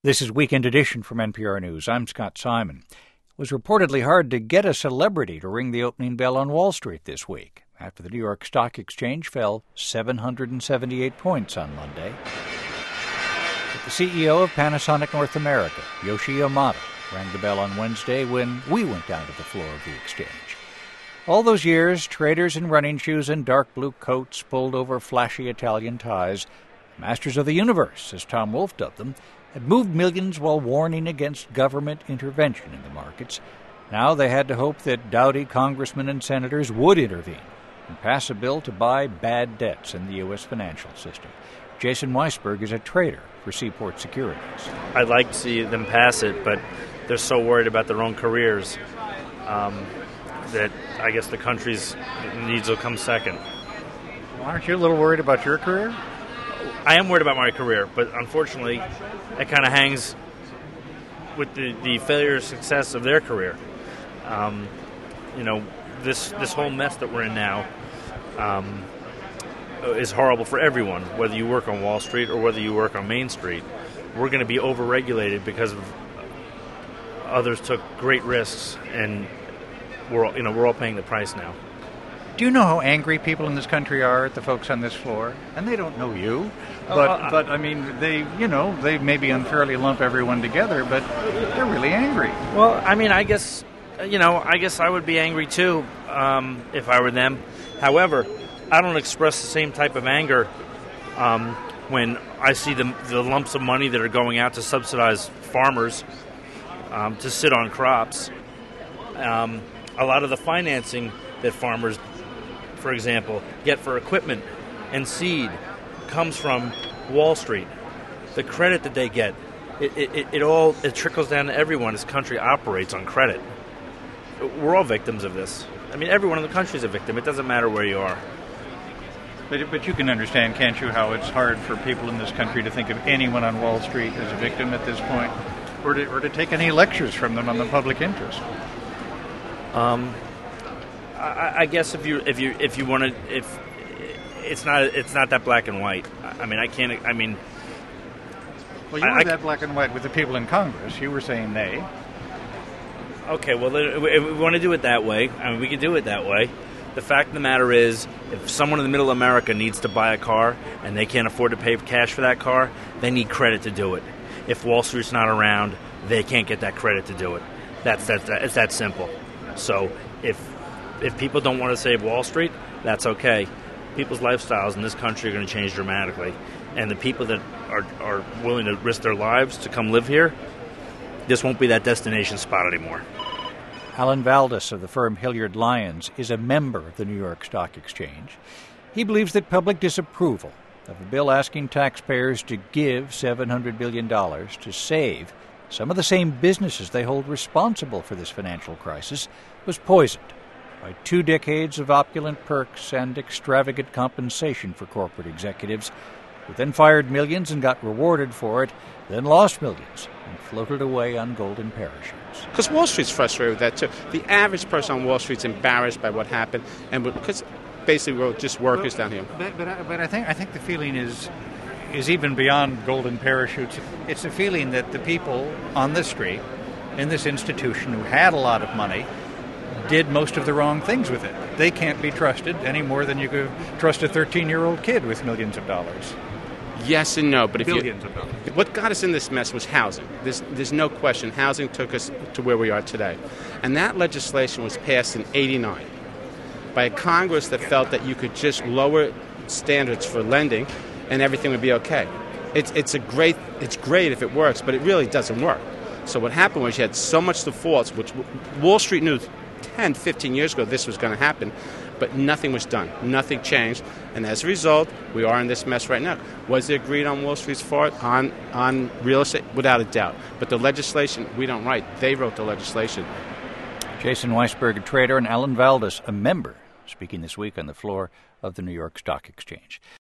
This is Weekend Edition from NPR News. I'm Scott Simon. It was reportedly hard to get a celebrity to ring the opening bell on Wall Street this week after the New York Stock Exchange fell 778 points on Monday. But the CEO of Panasonic North America, Yoshi Yamada, rang the bell on Wednesday when we went down to the floor of the exchange. All those years, traders in running shoes and dark blue coats pulled over flashy Italian ties. Masters of the universe, as Tom Wolfe dubbed them, had moved millions while warning against government intervention in the markets. Now they had to hope that dowdy congressmen and senators would intervene and pass a bill to buy bad debts in the U.S. financial system. Jason Weisberg is a trader for Seaport Securities. I'd like to see them pass it, but they're so worried about their own careers that I guess the country's needs will come second. Well, aren't you a little worried about your career? I am worried about my career, but unfortunately, it kind of hangs with the failure or success of their career. This whole mess that we're in now is horrible for everyone, whether you work on Wall Street or whether you work on Main Street. We're going to be overregulated because of others took great risks, and we're all paying the price now. Do you know how angry people in this country are at the folks on this floor? And they don't know you, but I mean, they maybe unfairly lump everyone together, but they're really angry. Well, I mean, I guess I would be angry too if I were them. However, I don't express the same type of anger when I see the lumps of money that are going out to subsidize farmers to sit on crops. A lot of the financing that farmers, for example, get for equipment and seed comes from Wall Street. The credit that they get, it trickles down to everyone. This country operates on credit. We're all victims of this. I mean, everyone in the country is a victim. It doesn't matter where you are. But you can understand, can't you, how it's hard for people in this country to think of anyone on Wall Street as a victim at this point, or to take any lectures from them on the public interest. I guess if you want to, if it's not that black and white. I mean, I can't. I mean, well, you were that black and white with the people in Congress. You were saying nay. Okay, well, if we want to do it that way, I mean, we can do it that way. The fact of the matter is, if someone in the middle of America needs to buy a car and they can't afford to pay cash for that car, they need credit to do it. If Wall Street's not around, they can't get that credit to do it. It's that simple. So if people don't want to save Wall Street, that's okay. People's lifestyles in this country are going to change dramatically. And the people that are willing to risk their lives to come live here, this won't be that destination spot anymore. Alan Valdis of the firm Hilliard Lyons is a member of the New York Stock Exchange. He believes that public disapproval of a bill asking taxpayers to give $700 billion to save some of the same businesses they hold responsible for this financial crisis was poisoned by 2 decades of opulent perks and extravagant compensation for corporate executives, who then fired millions and got rewarded for it, then lost millions and floated away on golden parachutes. Because Wall Street's frustrated with that, too. The average person on Wall Street's embarrassed by what happened, and because basically we're just workers down here. But I think the feeling is even beyond golden parachutes. It's a feeling that the people on the street in this institution who had a lot of money did most of the wrong things with it. They can't be trusted any more than you could trust a 13-year-old kid with millions of dollars. Yes and no, but Billions of dollars. What got us in this mess was housing. There's no question. Housing took us to where we are today. And that legislation was passed in '89 by a Congress that felt that you could just lower standards for lending and everything would be okay. It's great if it works, but it really doesn't work. So what happened was you had so much defaults, which Wall Street knew 10, 15 years ago this was going to happen, but nothing was done. Nothing changed. And as a result, we are in this mess right now. Was it agreed on Wall Street's part on real estate? Without a doubt. But the legislation, we don't write. They wrote the legislation. Jason Weisberg, a trader, and Alan Valdis, a member, speaking this week on the floor of the New York Stock Exchange.